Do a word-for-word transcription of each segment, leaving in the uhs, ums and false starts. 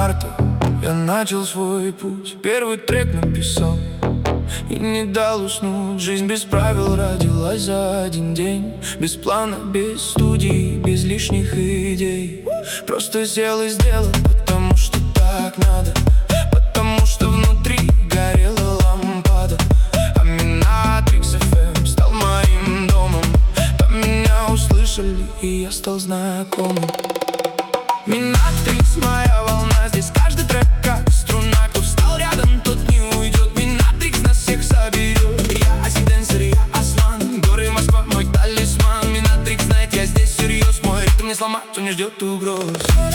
марта я начал свой путь. Первый трек написал и не дал уснуть. Жизнь без правил родилась за один день. Без плана, без студии, без лишних идей. Просто сел и сделал, потому что так надо. Потому что внутри горела лампада. А Minatrix эф эм стал моим домом. Там меня услышали, и я стал знакомым. Minatrix, моя волна, здесь каждый трек как струна. Кто встал рядом, тот не уйдет. Minatrix нас всех соберет. Я Асиденсер, я Осман, горы Москва, мой талисман. Minatrix знает, я здесь серьез. Мой ритм не сломать, он не ждет угроз.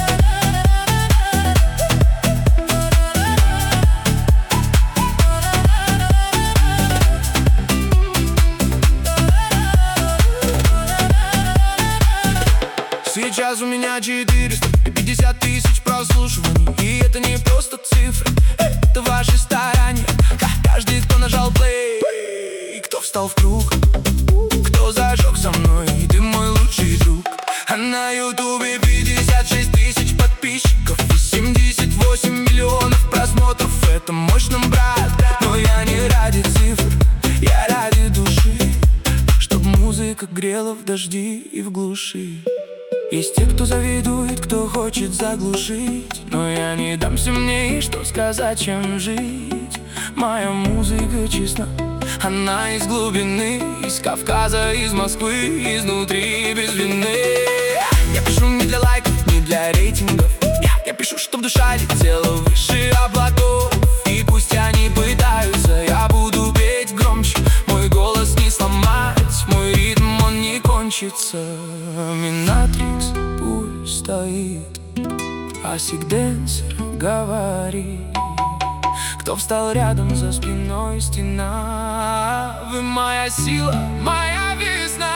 Сейчас у меня четыреста пятьдесят тысяч прослушиваний. И это не просто цифры, это ваши старания. Каждый, кто нажал плей, кто встал в круг, кто зажег со мной, ты мой лучший друг. А на ютубе пятьдесят шесть тысяч подписчиков и семьдесят восемь миллионов просмотров. Это мощно, брат, но я не ради цифр, я ради души. Чтоб музыка грела в дожди и в глуши. Есть те, кто завидует, кто хочет заглушить, но я не дамся, мне и что сказать, чем жить. Моя музыка честна, она из глубины, из Кавказа, из Москвы, изнутри, без вины. Я пишу не для лайков, не для рейтингов. Я пишу, чтоб душа летела выше облаков. И пусть они пытаются, я буду петь громче. Мой голос не сломать, мой ритм, он не кончится. Minatrix пусть стоит, Асиденсер говорит. Кто встал рядом, за спиной стена. Вы моя сила, моя весна.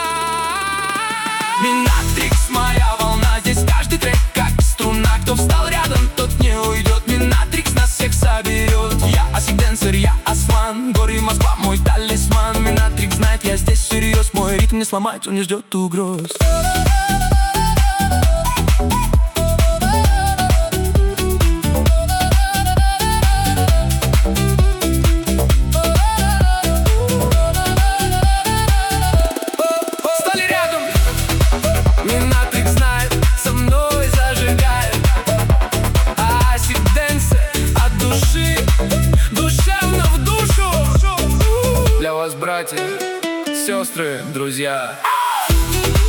Minatrix, моя волна, здесь каждый трек как струна. Кто встал рядом, тот не уйдет. Minatrix нас всех соберет. Я Асиденсер, я Осман, горы Москва, мой талисман. Minatrix знает, я здесь серьез. Мой ритм не сломать, он не ждет угроз. Для вас, братья, сестры, друзья.